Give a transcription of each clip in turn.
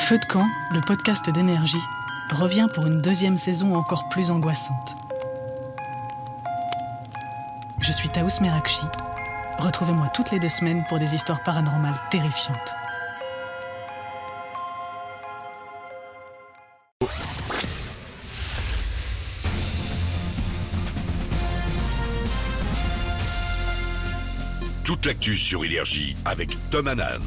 Feu de camp, le podcast d'énergie, revient pour une deuxième saison encore plus angoissante. Je suis Taous Merakchi. Retrouvez-moi toutes les 2 semaines pour des histoires paranormales terrifiantes. Toute l'actu sur Énergie avec Tom Hanan.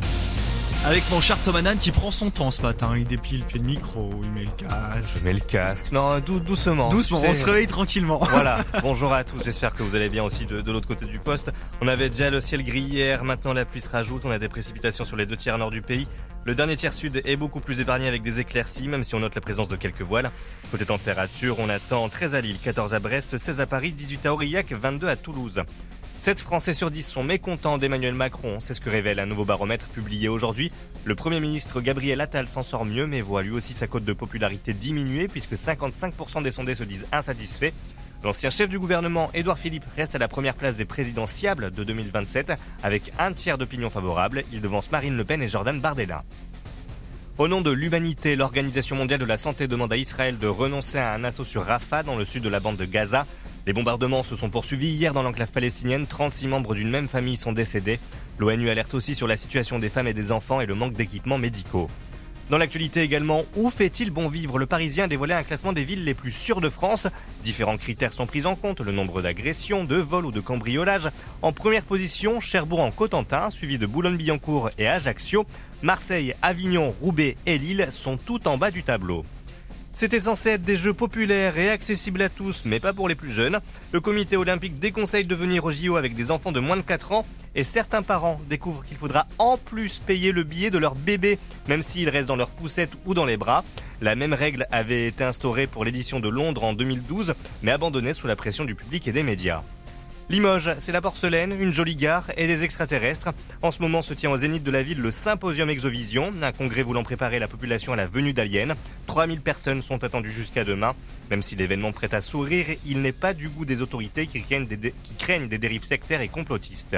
Avec mon cher Tom Hanan qui prend son temps ce matin, il déplie le pied de micro, il met le casque. Je mets le casque. Non, doucement. Doucement, on se réveille tranquillement. Voilà, bonjour à tous, j'espère que vous allez bien aussi de l'autre côté du poste. On avait déjà le ciel gris hier, maintenant la pluie se rajoute, on a des précipitations sur les 2 tiers nord du pays. Le dernier tiers sud est beaucoup plus épargné avec des éclaircies, même si on note la présence de quelques voiles. Côté température, on attend 13 à Lille, 14 à Brest, 16 à Paris, 18 à Aurillac, 22 à Toulouse. 7 Français sur 10 sont mécontents d'Emmanuel Macron, c'est ce que révèle un nouveau baromètre publié aujourd'hui. Le Premier ministre Gabriel Attal s'en sort mieux, mais voit lui aussi sa cote de popularité diminuer puisque 55% des sondés se disent insatisfaits. L'ancien chef du gouvernement, Édouard Philippe, reste à la première place des présidentiables de 2027 avec un tiers d'opinion favorable. Il devance Marine Le Pen et Jordan Bardella. Au nom de l'humanité, l'Organisation mondiale de la santé demande à Israël de renoncer à un assaut sur Rafah dans le sud de la bande de Gaza. Les bombardements se sont poursuivis hier dans l'enclave palestinienne. 36 membres d'une même famille sont décédés. L'ONU alerte aussi sur la situation des femmes et des enfants et le manque d'équipements médicaux. Dans l'actualité également, où fait-il bon vivre ? Le Parisien a dévoilé un classement des villes les plus sûres de France. Différents critères sont pris en compte, le nombre d'agressions, de vols ou de cambriolages. En première position, Cherbourg en Cotentin, suivi de Boulogne-Billancourt et Ajaccio. Marseille, Avignon, Roubaix et Lille sont tout en bas du tableau. C'était censé être des jeux populaires et accessibles à tous, mais pas pour les plus jeunes. Le comité olympique déconseille de venir au JO avec des enfants de moins de 4 ans et certains parents découvrent qu'il faudra en plus payer le billet de leur bébé, même s'il reste dans leur poussette ou dans les bras. La même règle avait été instaurée pour l'édition de Londres en 2012, mais abandonnée sous la pression du public et des médias. Limoges, c'est la porcelaine, une jolie gare et des extraterrestres. En ce moment se tient au zénith de la ville le Symposium Exovision, un congrès voulant préparer la population à la venue d'aliens. 3000 personnes sont attendues jusqu'à demain. Même si l'événement prête à sourire, il n'est pas du goût des autorités qui craignent des dérives sectaires et complotistes.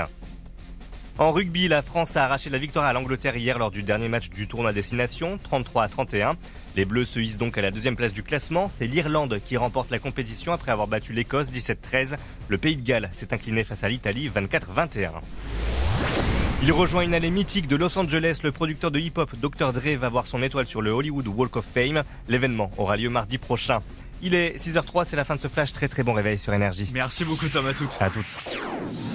En rugby, la France a arraché la victoire à l'Angleterre hier lors du dernier match du tournoi Destination, 33-31. Les Bleus se hissent donc à la 2e place du classement. C'est l'Irlande qui remporte la compétition après avoir battu l'Écosse 17-13. Le Pays de Galles s'est incliné face à l'Italie 24-21. Il rejoint une allée mythique de Los Angeles. Le producteur de hip-hop Dr Dre va voir son étoile sur le Hollywood Walk of Fame. L'événement aura lieu mardi prochain. Il est 6h03, c'est la fin de ce flash. Très très bon réveil sur Énergie. Merci beaucoup Tom, à toutes. À toutes.